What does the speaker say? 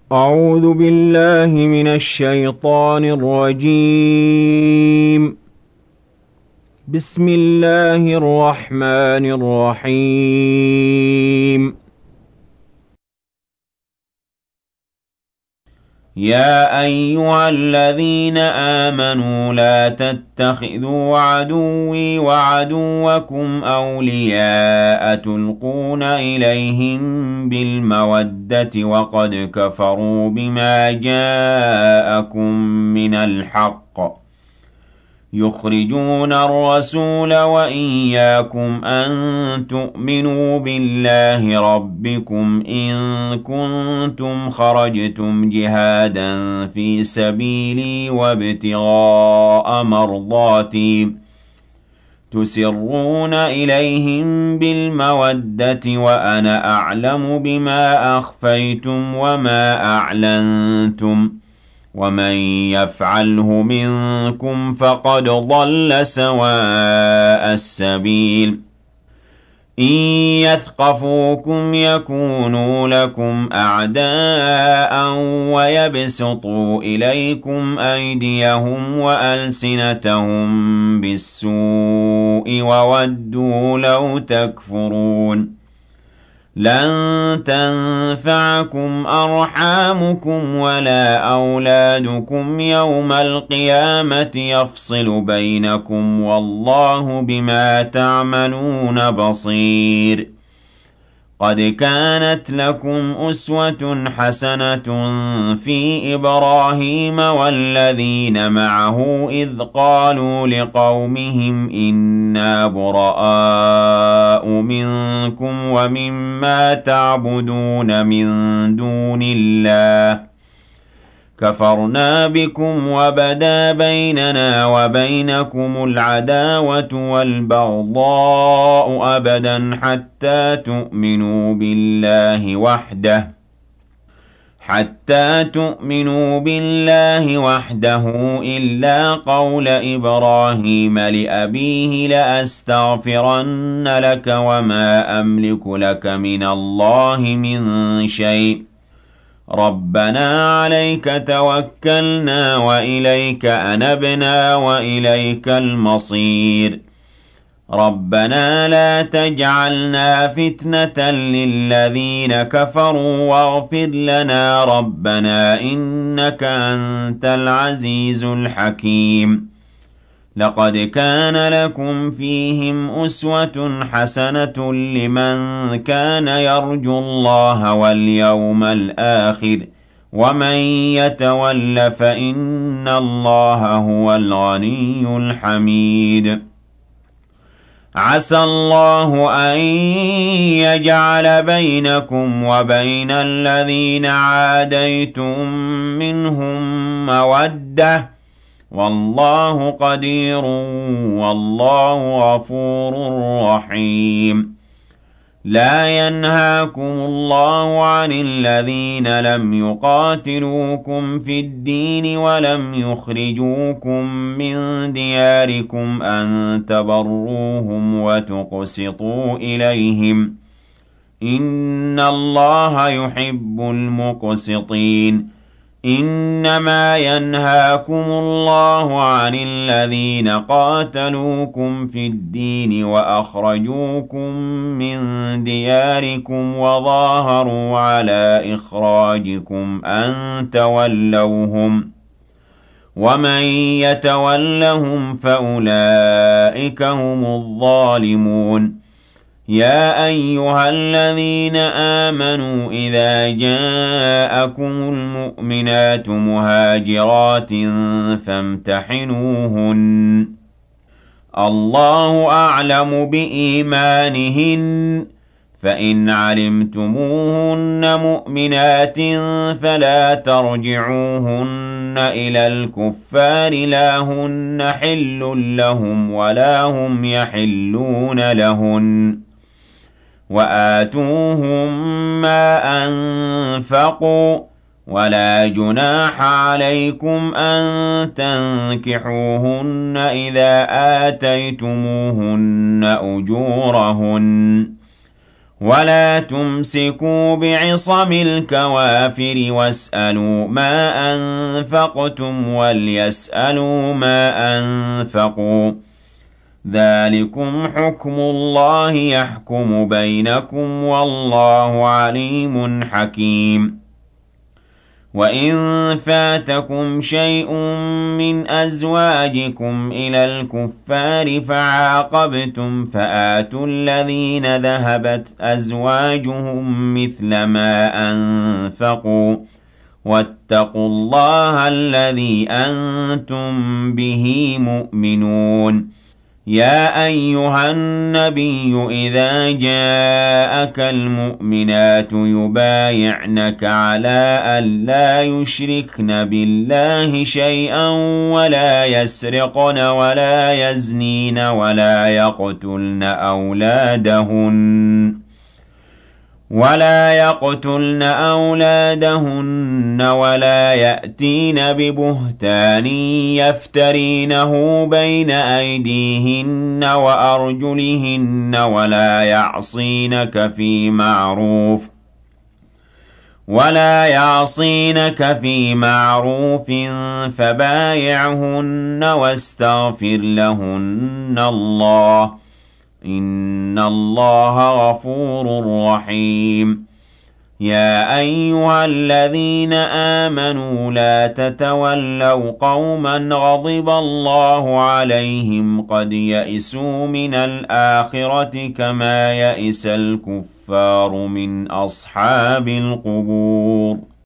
أعوذ بالله من الشيطان الرجيم. بسم الله الرحمن الرحيم. يا أيها الذين آمنوا لا تتخذوا عدوي وعدوكم أولياء تلقون إليهم بالمودة وقد كفروا بما جاءكم من الحق يخرجون الرسول وإياكم أن تؤمنوا بالله ربكم إن كنتم خرجتم جهادا في سبيلي وابتغاء مرضاتي تسرون إليهم بالمودة وأنا أعلم بما أخفيتم وما أعلنتم ومن يفعله منكم فقد ضل سواء السبيل إن يثقفوكم يكونوا لكم أعداء ويبسطوا إليكم أيديهم وألسنتهم بالسوء وودوا لو تكفرون لن تنفعكم أرحامكم ولا أولادكم يوم القيامة يفصل بينكم والله بما تعملون بصير قد كانت لكم أسوة حسنة في إبراهيم والذين معه إذ قالوا لقومهم إنا براء منكم ومما تعبدون من دون الله كفرنا بكم وبدا بيننا وبينكم العداوة والبغضاء أبدا حتى تؤمنوا بالله وحده إلا قول إبراهيم لأبيه لأستغفرن لك وما أملك لك من الله من شيء ربنا عليك توكلنا وإليك أنبنا وإليك المصير ربنا لا تجعلنا فتنة للذين كفروا واغفر لنا ربنا إنك أنت العزيز الحكيم لقد كان لكم فيهم أسوة حسنة لمن كان يرجو الله واليوم الآخر ومن يتول فإن الله هو الغني الحميد عسى الله أن يجعل بينكم وبين الذين عاديتم منهم مودة والله قدير والله غفور رحيم لا ينهاكم الله عن الذين لم يقاتلوكم في الدين ولم يخرجوكم من دياركم أن تبروهم وتقسطوا إليهم إن الله يحب المقسطين إنما ينهاكم الله عن الذين قاتلوكم في الدين وأخرجوكم من دياركم وظاهروا على إخراجكم أن تولوهم ومن يتولهم فأولئك هم الظالمون يا أيها الذين آمنوا إذا جاءكم المؤمنات مهاجرات فامتحنوهن الله أعلم بإيمانهن فإن علمتموهن مؤمنات فلا ترجعوهن إلى الكفار لا هن حل لهم ولا هم يحلون لهن وآتوهم ما أنفقوا ولا جناح عليكم أن تنكحوهن إذا آتيتموهن أجورهن ولا تمسكوا بعصم الكوافر واسألوا ما أنفقتم وليسألوا ما أنفقوا ذلكم حكم الله يحكم بينكم والله عليم حكيم وإن فاتكم شيء من أزواجكم إلى الكفار فعاقبتم فآتوا الذين ذهبت أزواجهم مثل ما أنفقوا واتقوا الله الذي أنتم به مؤمنون يا أيها النبي إذا جاءك المؤمنات يبايعنك على أن لا يشركن بالله شيئا ولا يسرقن ولا يزنين ولا يقتلن أولادهن ولا يأتين ببهتان يفترينه بين أيديهن وأرجلهن ولا يعصينك في معروف فبايعهن واستغفر لهن الله إن الله غفور رحيم يا أيها الذين آمنوا لا تتولوا قوما غضب الله عليهم قد يئسوا من الآخرة كما يئس الكفار من أصحاب القبور